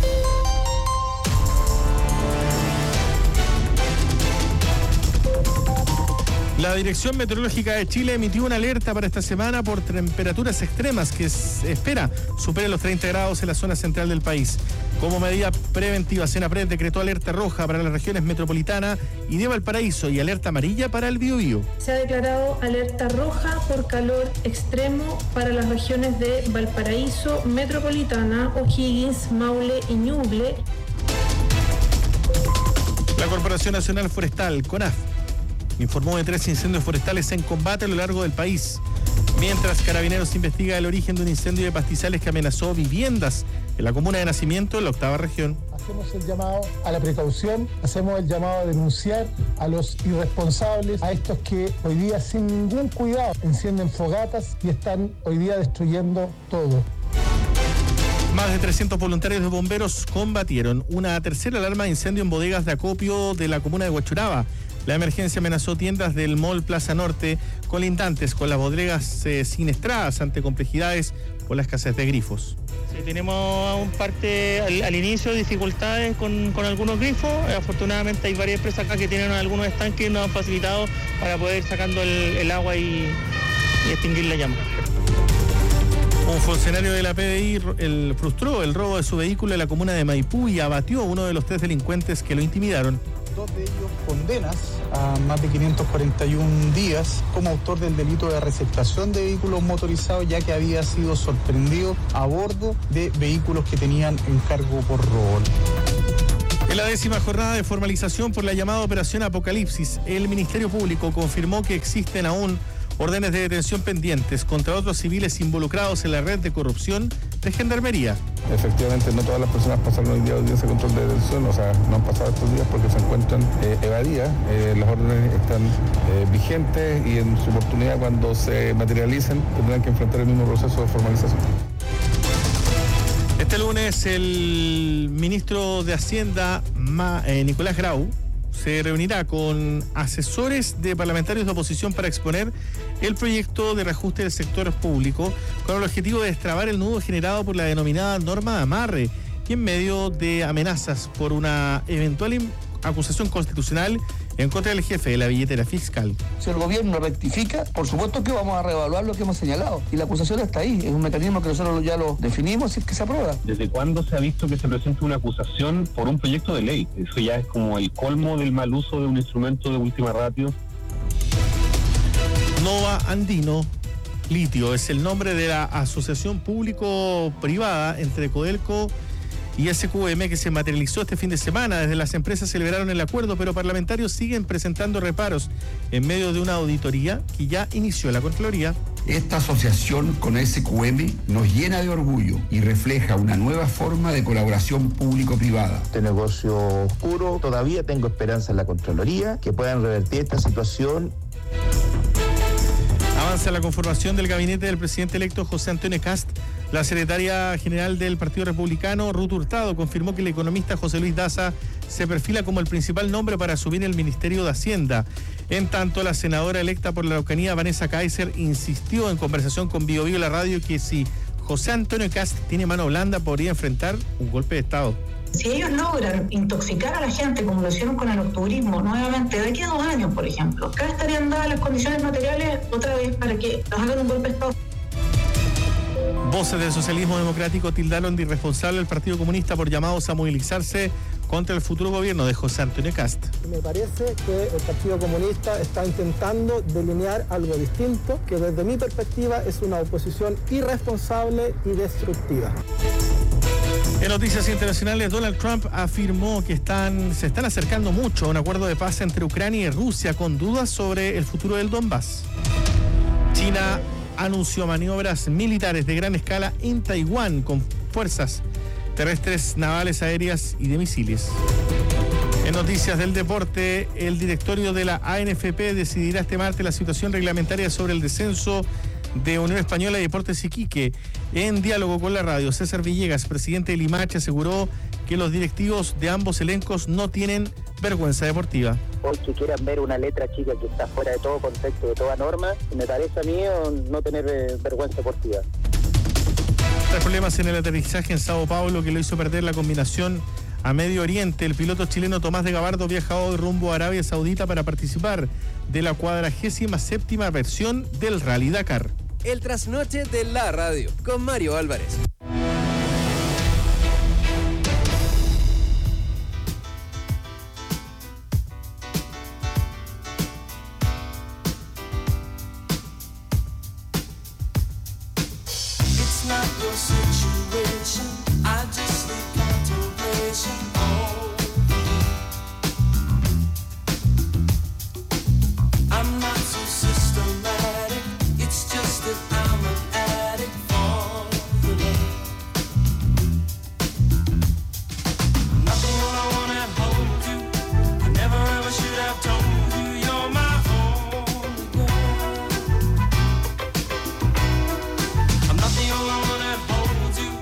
La Dirección Meteorológica de Chile emitió una alerta para esta semana por temperaturas extremas que se espera superen los treinta grados en la zona central del país. Como medida preventiva, Senapred decretó alerta roja para las regiones metropolitana y de Valparaíso y alerta amarilla para el Biobío. Se ha declarado alerta roja por calor extremo para las regiones de Valparaíso, Metropolitana, O'Higgins, Maule y Ñuble. La Corporación Nacional Forestal, CONAF, informó de tres incendios forestales en combate a lo largo del país, mientras Carabineros investiga el origen de un incendio de pastizales que amenazó viviendas en la comuna de Nacimiento, en la octava región. Hacemos el llamado a la precaución, hacemos el llamado a denunciar a los irresponsables, a estos que hoy día sin ningún cuidado encienden fogatas y están hoy día destruyendo todo. Más de trescientos voluntarios de bomberos combatieron una tercera alarma de incendio en bodegas de acopio de la comuna de Huachuraba. La emergencia amenazó tiendas del Mall Plaza Norte, colindantes con las bodegas eh, siniestradas ante complejidades por la escasez de grifos. Sí, tenemos un parte al, al inicio dificultades con, con algunos grifos. Afortunadamente hay varias empresas acá que tienen algunos estanques que nos han facilitado para poder ir sacando el, el agua y, y extinguir la llama. Un funcionario de la P D I el, frustró el robo de su vehículo en la comuna de Maipú y abatió a uno de los tres delincuentes que lo intimidaron. Dos de ellos condenas a más de quinientos cuarenta y uno días como autor del delito de receptación de vehículos motorizados, ya que había sido sorprendido a bordo de vehículos que tenían encargo por robo. En la décima jornada de formalización por la llamada Operación Apocalipsis, el Ministerio Público confirmó que existen aún órdenes de detención pendientes contra otros civiles involucrados en la red de corrupción de Gendarmería. Efectivamente, no todas las personas pasaron hoy día audiencia de control de detención, o sea, no han pasado estos días porque se encuentran eh, evadidas. Eh, las órdenes están eh, vigentes y en su oportunidad, cuando se materialicen, tendrán que enfrentar el mismo proceso de formalización. Este lunes el ministro de Hacienda, Ma, eh, Nicolás Grau, se reunirá con asesores de parlamentarios de oposición para exponer el proyecto de reajuste del sector público con el objetivo de destrabar el nudo generado por la denominada norma de amarre y en medio de amenazas por una eventual acusación constitucional en contra del jefe de la billetera fiscal. Si el gobierno rectifica, por supuesto que vamos a reevaluar lo que hemos señalado. Y la acusación está ahí, es un mecanismo que nosotros ya lo definimos y es que se aprueba. ¿Desde cuándo se ha visto que se presente una acusación por un proyecto de ley? Eso ya es como el colmo del mal uso de un instrumento de última ratio. Nova Andino Litio es el nombre de la asociación público-privada entre Codelco y S Q M que se materializó este fin de semana. Desde las empresas celebraron el acuerdo, pero parlamentarios siguen presentando reparos en medio de una auditoría que ya inició la Contraloría. Esta asociación con S Q M nos llena de orgullo y refleja una nueva forma de colaboración público-privada. Este negocio oscuro, todavía tengo esperanza en la Contraloría que puedan revertir esta situación. Avanza la conformación del gabinete del presidente electo José Antonio Kast. La secretaria general del Partido Republicano, Ruth Hurtado, confirmó que el economista José Luis Daza se perfila como el principal nombre para asumir el Ministerio de Hacienda. En tanto, la senadora electa por la Araucanía, Vanessa Kaiser, insistió en conversación con Bio Bio La Radio que si José Antonio Kast tiene mano blanda podría enfrentar un golpe de Estado. Si ellos logran intoxicar a la gente como lo hicieron con el octubrismo nuevamente de aquí a dos años, por ejemplo, acá estarían dadas las condiciones materiales otra vez para que nos hagan un golpe de Estado. Voces del socialismo democrático tildaron de irresponsable al Partido Comunista por llamados a movilizarse contra el futuro gobierno de José Antonio Kast. Me parece que el Partido Comunista está intentando delinear algo distinto, que desde mi perspectiva es una oposición irresponsable y destructiva. En noticias internacionales, Donald Trump afirmó que están, se están acercando mucho a un acuerdo de paz entre Ucrania y Rusia, con dudas sobre el futuro del Donbass. China anunció maniobras militares de gran escala en Taiwán con fuerzas terrestres, navales, aéreas y de misiles. En noticias del deporte, el directorio de la A N F P decidirá este martes la situación reglamentaria sobre el descenso de Unión Española y Deportes Iquique. En diálogo con la radio, César Villegas, presidente de Limache, aseguró que los directivos de ambos elencos no tienen vergüenza deportiva. Hoy que quieran ver una letra chica que está fuera de todo contexto, de toda norma, me parece a mí no tener vergüenza deportiva. Tras problemas en el aterrizaje en Sao Paulo que lo hizo perder la combinación a Medio Oriente, el piloto chileno Tomás de Gabardo viaja hoy rumbo a Arabia Saudita para participar de la cuadragésima séptima versión del Rally Dakar. El trasnoche de la radio con Mario Álvarez. I'm not the only one that holds you.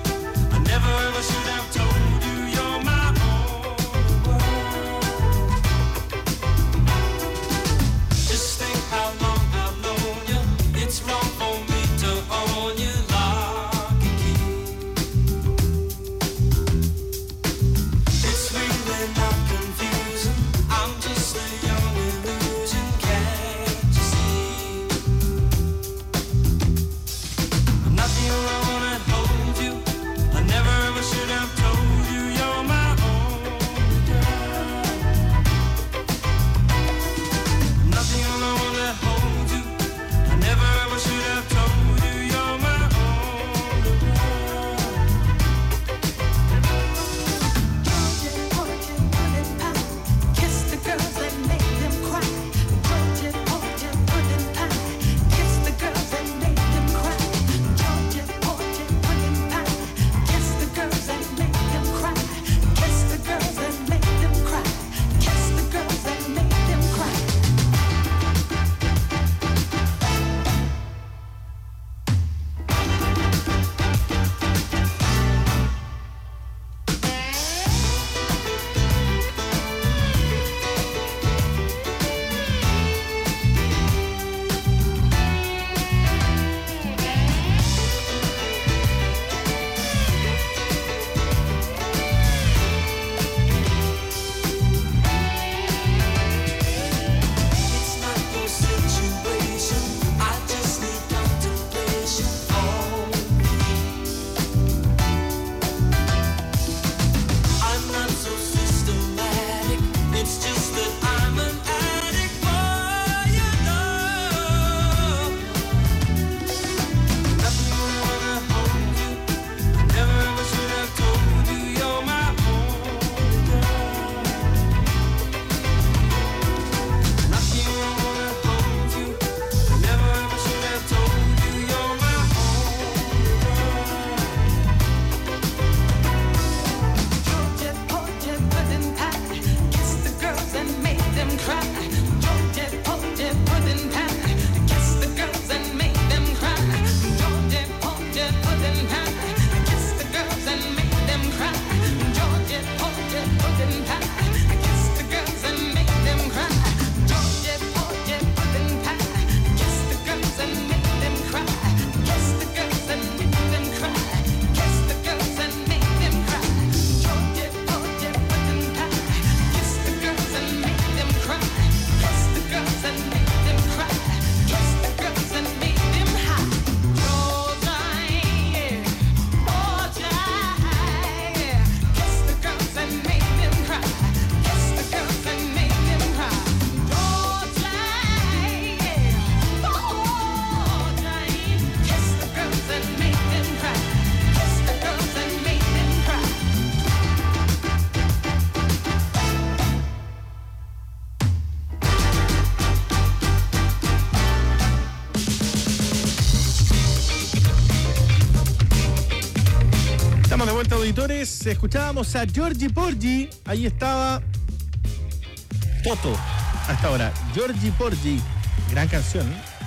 Estamos de vuelta, auditores. Escuchábamos a Giorgi Porgi. Ahí estaba Toto. Hasta ahora, Giorgi Porgi. Gran canción.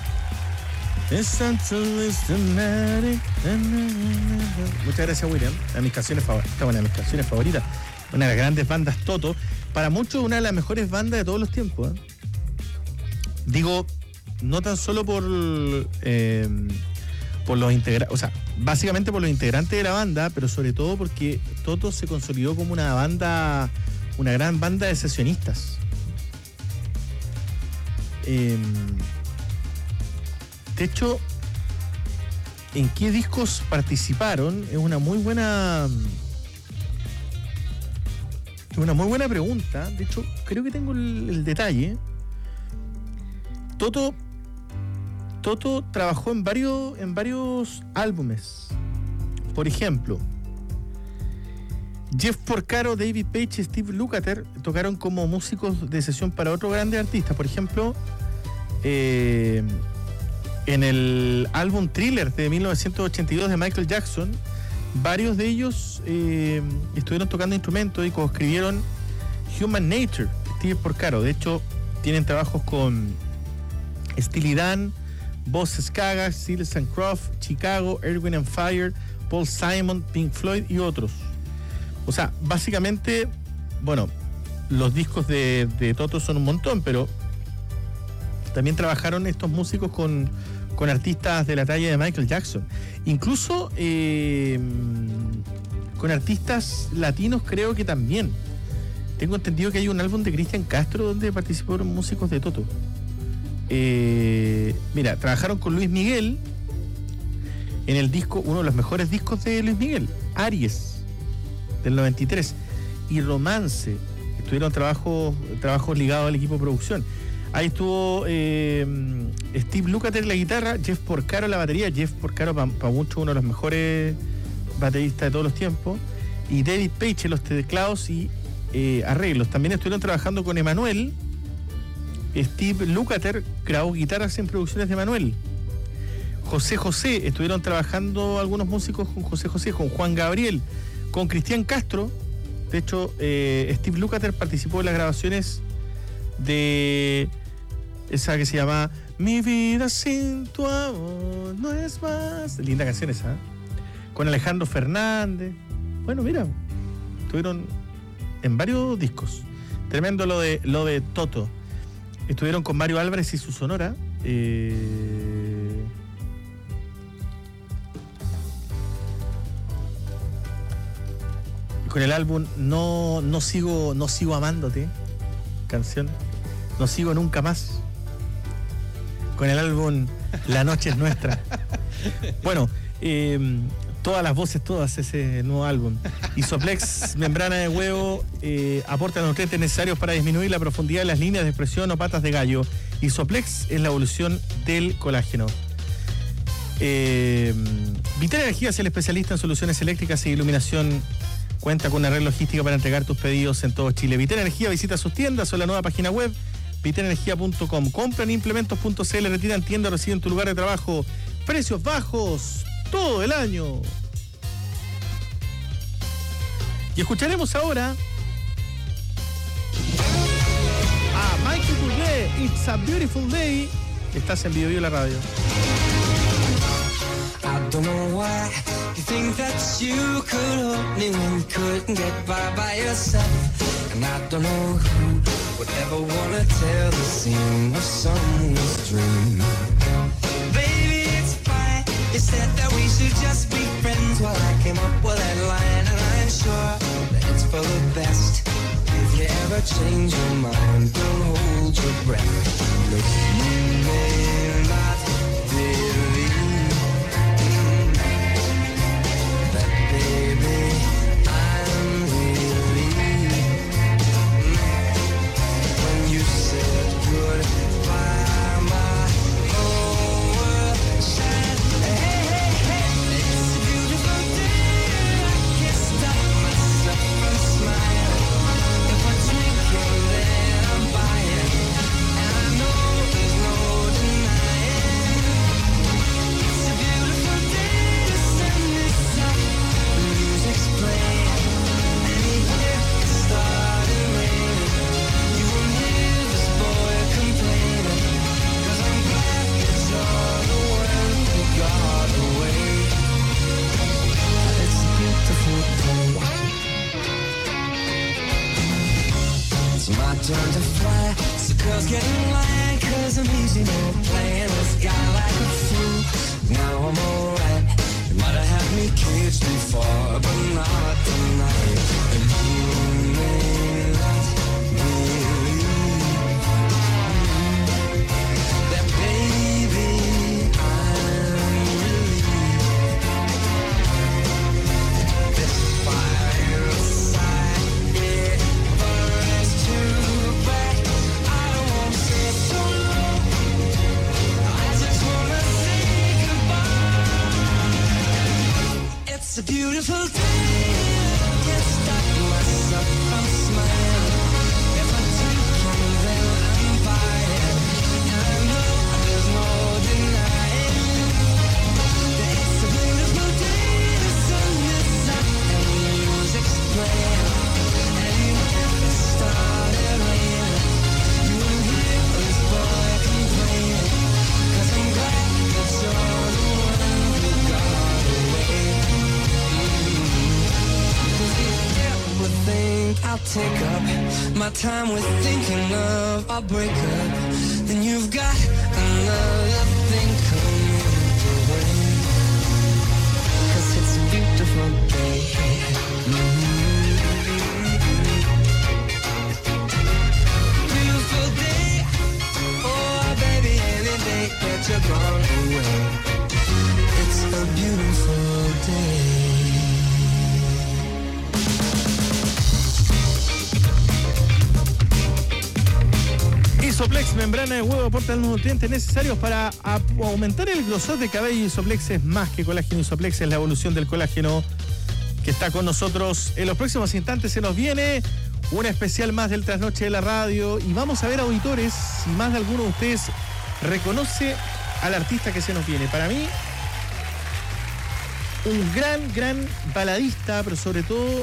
Muchas gracias, William. Una de mis canciones favoritas. Esta es una de mis canciones favoritas. Una de las grandes bandas Toto. Para muchos, una de las mejores bandas de todos los tiempos. ¿eh? Digo, no tan solo por eh, por los integrantes, o sea, básicamente por los integrantes de la banda, pero sobre todo porque Toto se consolidó como una banda, una gran banda de sesionistas. Eh, de hecho, ¿en qué discos participaron? Es una muy buena, es una muy buena pregunta. De hecho, creo que tengo el, el detalle. Toto, Toto trabajó en varios, en varios álbumes. Por ejemplo, Jeff Porcaro, David Page y Steve Lukather tocaron como músicos de sesión para otros grandes artistas. Por ejemplo, eh, en el álbum Thriller de mil novecientos ochenta y dos de Michael Jackson, varios de ellos eh, estuvieron tocando instrumentos y coescribieron Human Nature, Steve Porcaro. De hecho, tienen trabajos con Steely Dan, Boss Skaga, Seals and Croft, Chicago, Erwin and Fire, Paul Simon, Pink Floyd y otros. O sea, básicamente, bueno, los discos de, de Toto son un montón, pero también trabajaron estos músicos con, con artistas de la talla de Michael Jackson. Incluso eh, con artistas latinos creo que también. Tengo entendido que hay un álbum de Cristian Castro donde participaron músicos de Toto. Eh, mira, trabajaron con Luis Miguel en el disco, uno de los mejores discos de Luis Miguel, Aries, del noventa y tres, y Romance. Estuvieron trabajos, trabajos ligados al equipo de producción. Ahí estuvo eh, Steve Lukather en la guitarra, Jeff Porcaro en la batería. Jeff Porcaro, para pa muchos, uno de los mejores bateristas de todos los tiempos. Y David Page en los teclados y eh, arreglos. También estuvieron trabajando con Emanuel. Steve Lukather grabó guitarras en producciones de Emanuel. José José, estuvieron trabajando algunos músicos con José José, con Juan Gabriel, con Cristian Castro. De hecho, eh, Steve Lukather participó en las grabaciones de esa que se llama Mi vida sin tu amor no es más. Linda canción esa, ¿eh? Con Alejandro Fernández. Bueno, mira, estuvieron en varios discos. Tremendo lo de, lo de Toto. Estuvieron con Mario Álvarez y su Sonora. Eh... Con el álbum No, no sigo, no sigo amándote, canción. No sigo nunca más. Con el álbum La noche es nuestra. Bueno, eh, todas las voces, todas, ese nuevo álbum. Isoplex, membrana de huevo, eh, aporta los nutrientes necesarios para disminuir la profundidad de las líneas de expresión o patas de gallo. Isoplex es la evolución del colágeno. Eh, Vital Energía es el especialista en soluciones eléctricas e iluminación. Cuenta con una red logística para entregar tus pedidos en todo Chile. Vital Energía, visita sus tiendas o la nueva página web vital energía punto com. Compran implementos punto c l, retiran tienda, reciben tu lugar de trabajo. Precios bajos todo el año. Y escucharemos ahora a Michael Bublé, It's a Beautiful Day. Estás en Bio Bio, la radio. I don't know why you think that you could hold me when you couldn't get by by yourself. And I don't know who would ever wanna tell the seam of someone's dream. Baby, it's fine. You said that we should just be friends. Well, I came up with that line, and I'm sure that it's for the best. If you ever change your mind, don't hold your breath. Look, you may not believe that, baby, I'm relieved when you said goodbye. My whole world shined. Hey, hey, hey, it's a beautiful day. I can't stop myself from smiling. If I drink it, then I'm buying. And I know there's no denying learn to fly. So girls get in line, cause I'm easy, no playing this guy like a fool. Now I'm alright. You might have had me caged before, but not tonight. And you may not believe that, baby, I'm relieved. This fire inside, it burns too bright. I don't want to say so long. I just wanna say goodbye. It's a beautiful day. Can't stop myself from smiling. If I take you, then I'm buying. And I know there's no denying that it's a beautiful day. The sun is up and the music's playing. And when it started raining, you will hear this boy complaining. Cause I'm glad that you're the one who got away. Cause if you ever think I'll take up my time with thinking of I'll break up, then you've got another thing coming your way. Cause it's a beautiful day. Beautiful day. Oh baby, any day that you're gone away. It's a beautiful day. Isoplex, membrana de huevo, aporta los nutrientes necesarios para a- aumentar el grosor de cabello. Isoplex es más que colágeno. Isoplex es la evolución del colágeno que está con nosotros. En los próximos instantes se nos viene un especial más del Trasnoche de la Radio y vamos a ver, auditores, si más de alguno de ustedes reconoce al artista que se nos viene. Para mí, un gran, gran baladista, pero sobre todo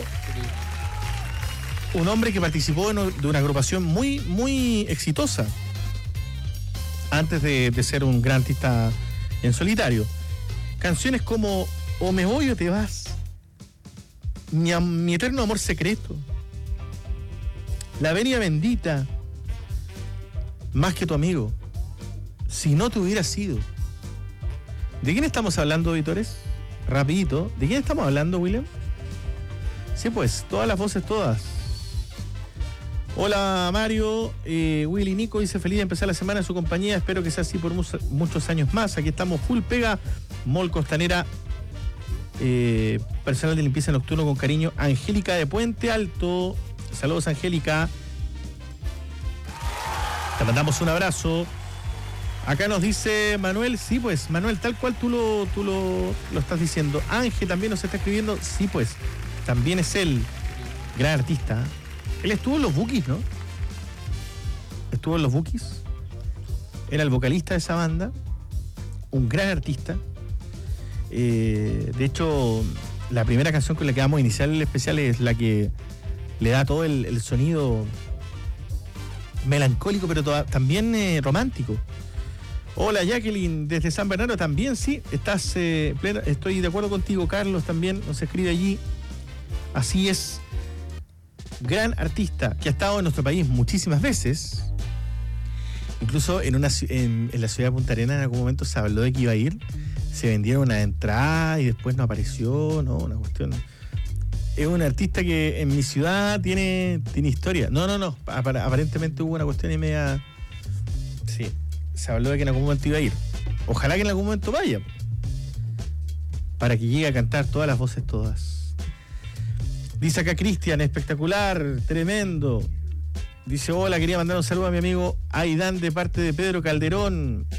un hombre que participó en, de una agrupación muy, muy exitosa antes de, de ser un gran artista en solitario. Canciones como O me voy o te vas, Mi, am- mi eterno amor secreto, La venia bendita, Más que tu amigo, Si no te hubiera sido. ¿De quién estamos hablando, auditores? Rapidito, ¿de quién estamos hablando, William? Sí, pues, todas las voces, todas. Hola Mario, eh, Willy Nico dice feliz de empezar la semana en su compañía, espero que sea así por mu- muchos años más. Aquí estamos full pega, Mall Costanera, eh, personal de limpieza nocturno con cariño, Angélica de Puente Alto. Saludos, Angélica, te mandamos un abrazo. Acá nos dice Manuel, sí pues, Manuel, tal cual tú lo, tú lo, lo estás diciendo. Ángel también nos está escribiendo, sí pues, también es él, gran artista. Él estuvo en los Bukis, ¿no? Estuvo en los Bukis. Era el vocalista de esa banda. Un gran artista. Eh, de hecho, la primera canción con la que vamos a iniciar el especial es la que le da todo el, el sonido melancólico, pero toda, también eh, romántico. Hola Jacqueline, desde San Bernardo también, sí. Estás eh, plena, estoy de acuerdo contigo, Carlos también nos escribe allí. Así es. Gran artista que ha estado en nuestro país muchísimas veces. Incluso en, una, en, en la ciudad de Punta Arenas en algún momento se habló de que iba a ir. Se vendieron una entrada y después no apareció. No, una cuestión. Es un artista que en mi ciudad tiene, tiene historia. No, no, no. Aparentemente hubo una cuestión y media. Sí. Se habló de que en algún momento iba a ir. Ojalá que en algún momento vaya. Para que llegue a cantar todas las voces, todas. Dice acá Cristian, espectacular, tremendo. Dice, hola, quería mandar un saludo a mi amigo Aidán de parte de Pedro Calderón.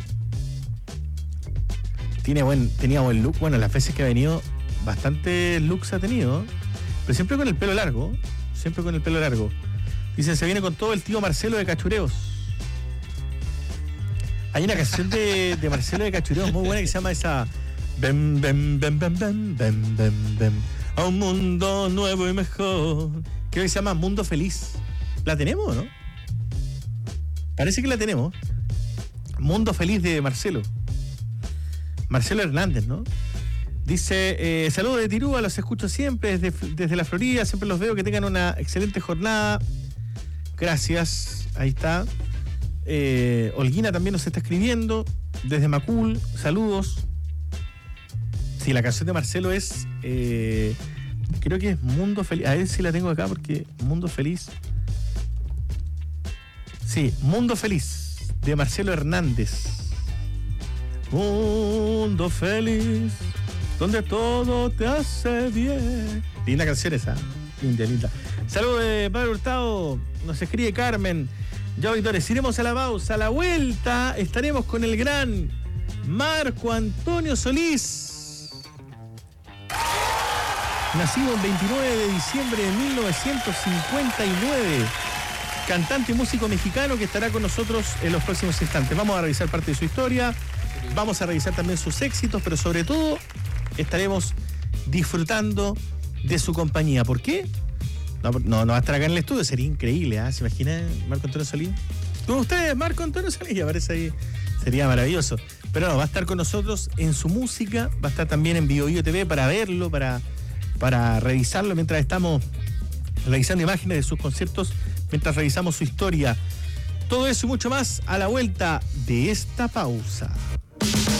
Tiene buen, tenía buen look. Bueno, las veces que ha venido, bastante looks ha tenido. Pero siempre con el pelo largo. Siempre con el pelo largo. Dice, se viene con todo el tío Marcelo de Cachureos. Hay una canción de, de Marcelo de Cachureos muy buena que se llama esa... Bem, bem, bem, bem, bem, bem, bem, bem. A un mundo nuevo y mejor. Creo que se llama Mundo Feliz. ¿La tenemos, no? Parece que la tenemos. Mundo Feliz de Marcelo. Marcelo Hernández, ¿no? Dice, eh, saludos de Tirúa, los escucho siempre desde, desde la Florida, siempre los veo, que tengan una excelente jornada. Gracias, ahí está. Eh, Olguina también nos está escribiendo desde Macul, saludos. Sí, la canción de Marcelo es, eh, creo que es Mundo Feliz. A ver si la tengo acá porque Mundo Feliz. Sí, Mundo Feliz, de Marcelo Hernández. Mundo Feliz, donde todo te hace bien. Linda canción esa, linda, linda. Saludos de Padre Hurtado, nos escribe Carmen. Ya auditores, iremos a la pausa, a la vuelta estaremos con el gran Marco Antonio Solís. Nacido el veintinueve de diciembre de mil novecientos cincuenta y nueve. Cantante y músico mexicano que estará con nosotros en los próximos instantes. Vamos a revisar parte de su historia, vamos a revisar también sus éxitos, pero sobre todo estaremos disfrutando de su compañía. ¿Por qué? No, no, no va a estar acá en el estudio, sería increíble, ¿eh? ¿Se imagina Marco Antonio Solís? Con ustedes, Marco Antonio Solís, aparece ahí, sería maravilloso. Pero no, va a estar con nosotros en su música, va a estar también en Bio Bio T V para verlo, para, para revisarlo mientras estamos revisando imágenes de sus conciertos, mientras revisamos su historia. Todo eso y mucho más a la vuelta de esta pausa.